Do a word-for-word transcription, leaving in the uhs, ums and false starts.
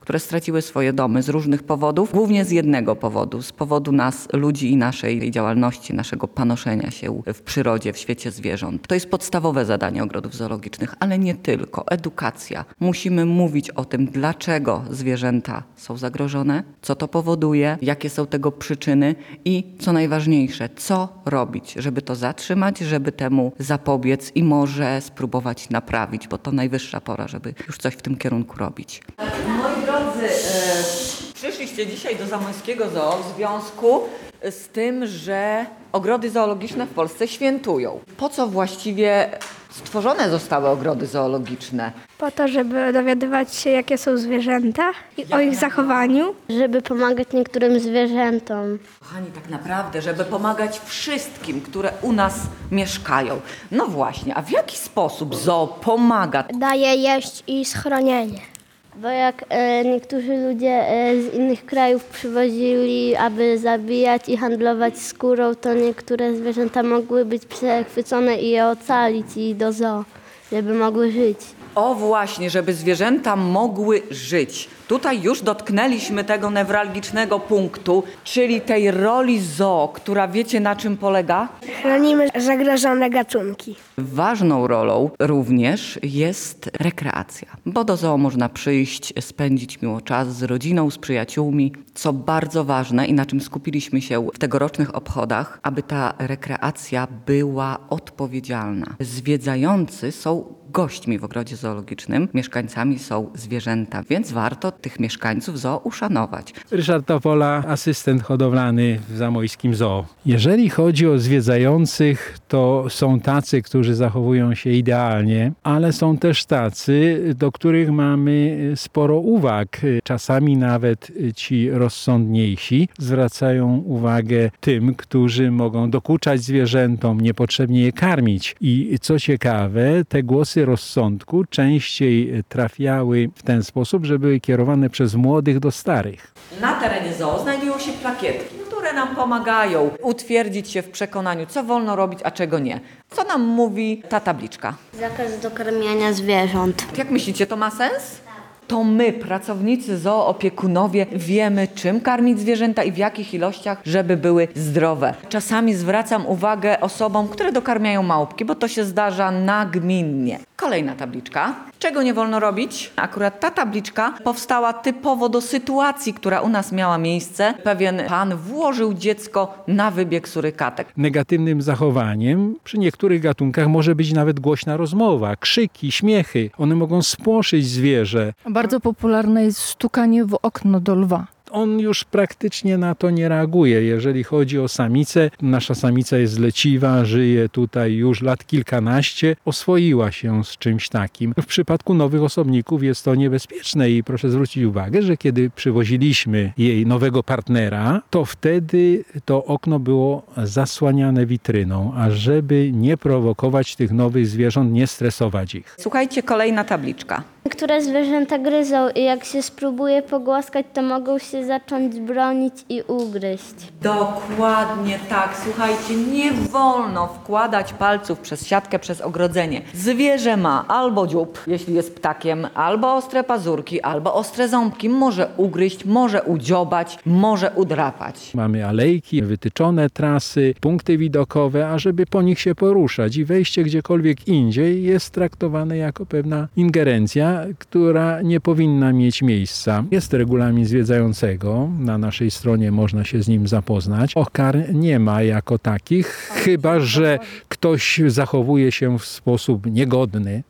które straciły swoje domy z różnych powodów, głównie z jednego powodu, z powodu nas, ludzi i naszej działalności, naszego panoszenia się w przyrodzie, w świecie zwierząt. To jest podstawowe zadanie ogrodów zoologicznych, ale nie tylko. Edukacja. Musimy mówić o tym, dlaczego zwierzęta są zagrożone, co to powoduje, jakie są tego przyczyny i co najważniejsze, co robić, żeby to zatrzymać, żeby temu zapobiec i może spróbować naprawić, bo to najwyższa pora, żeby już coś w tym kierunku robić. Moi drodzy, e, przyszliście dzisiaj do Zamojskiego Zoo w związku z tym, że ogrody zoologiczne w Polsce świętują. Po co właściwie stworzone zostały ogrody zoologiczne? Po to, żeby dowiadywać się, jakie są zwierzęta i o ich zachowaniu. Żeby pomagać niektórym zwierzętom. Kochani, tak naprawdę, żeby pomagać wszystkim, które u nas mieszkają. No właśnie, a w jaki sposób zoo pomaga? Daje jeść i schronienie. Bo jak e, niektórzy ludzie e, z innych krajów przywozili, aby zabijać i handlować skórą, to niektóre zwierzęta mogły być przechwycone i je ocalić i do zoo, żeby mogły żyć. O właśnie, żeby zwierzęta mogły żyć. Tutaj już dotknęliśmy tego newralgicznego punktu, czyli tej roli zoo, która wiecie na czym polega? Chronimy zagrożone gatunki. Ważną rolą również jest rekreacja, bo do zoo można przyjść, spędzić miło czas z rodziną, z przyjaciółmi, co bardzo ważne i na czym skupiliśmy się w tegorocznych obchodach, aby ta rekreacja była odpowiedzialna. Zwiedzający są gośćmi w ogrodzie zoologicznym, mieszkańcami są zwierzęta, więc warto tych mieszkańców zoo uszanować. Ryszard Topola, asystent hodowlany w Zamojskim Zoo. Jeżeli chodzi o zwiedzających, to są tacy, którzy zachowują się idealnie, ale są też tacy, do których mamy sporo uwag. Czasami nawet ci rozsądniejsi zwracają uwagę tym, którzy mogą dokuczać zwierzętom, niepotrzebnie je karmić. I co ciekawe, te głosy rozsądku częściej trafiały w ten sposób, że były kierowane przez młodych do starych. Na terenie zoo znajdują się plakietki, które nam pomagają utwierdzić się w przekonaniu, co wolno robić, a czego nie. Co nam mówi ta tabliczka? Zakaz dokarmiania zwierząt. Jak myślicie, to ma sens? To my, pracownicy zoo, opiekunowie, wiemy, czym karmić zwierzęta i w jakich ilościach, żeby były zdrowe. Czasami zwracam uwagę osobom, które dokarmiają małpki, bo to się zdarza nagminnie. Kolejna tabliczka. Czego nie wolno robić? Akurat ta tabliczka powstała typowo do sytuacji, która u nas miała miejsce. Pewien pan włożył dziecko na wybieg surykatek. Negatywnym zachowaniem przy niektórych gatunkach może być nawet głośna rozmowa, krzyki, śmiechy. One mogą spłoszyć zwierzę. Bardzo popularne jest stukanie w okno do lwa. On już praktycznie na to nie reaguje. Jeżeli chodzi o samicę, nasza samica jest leciwa, żyje tutaj już lat kilkanaście, oswoiła się z czymś takim. W przypadku nowych osobników jest to niebezpieczne i proszę zwrócić uwagę, że kiedy przywoziliśmy jej nowego partnera, to wtedy to okno było zasłaniane witryną, ażeby nie prowokować tych nowych zwierząt, nie stresować ich. Słuchajcie, kolejna tabliczka. Niektóre zwierzęta gryzą i jak się spróbuje pogłaskać, to mogą się zacząć bronić i ugryźć. Dokładnie tak. Słuchajcie, nie wolno wkładać palców przez siatkę, przez ogrodzenie. Zwierzę ma albo dziób, jeśli jest ptakiem, albo ostre pazurki, albo ostre ząbki. Może ugryźć, może udziobać, może udrapać. Mamy alejki, wytyczone trasy, punkty widokowe, ażeby po nich się poruszać i wejście gdziekolwiek indziej jest traktowane jako pewna ingerencja, która nie powinna mieć miejsca. Jest regulamin zwiedzającego, na naszej stronie można się z nim zapoznać. Kar nie ma jako takich, chyba że ktoś zachowuje się w sposób niegodny.